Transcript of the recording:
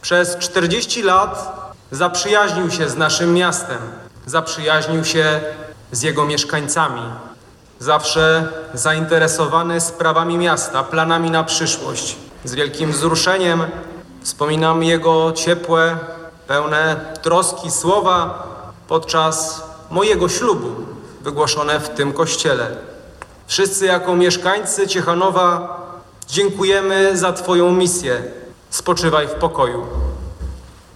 Przez 40 lat zaprzyjaźnił się z naszym miastem, zaprzyjaźnił się z jego mieszkańcami. Zawsze zainteresowany sprawami miasta, planami na przyszłość. Z wielkim wzruszeniem wspominam jego ciepłe, pełne troski słowa podczas mojego ślubu, wygłoszone w tym kościele. Wszyscy jako mieszkańcy Ciechanowa dziękujemy za Twoją misję. Spoczywaj w pokoju.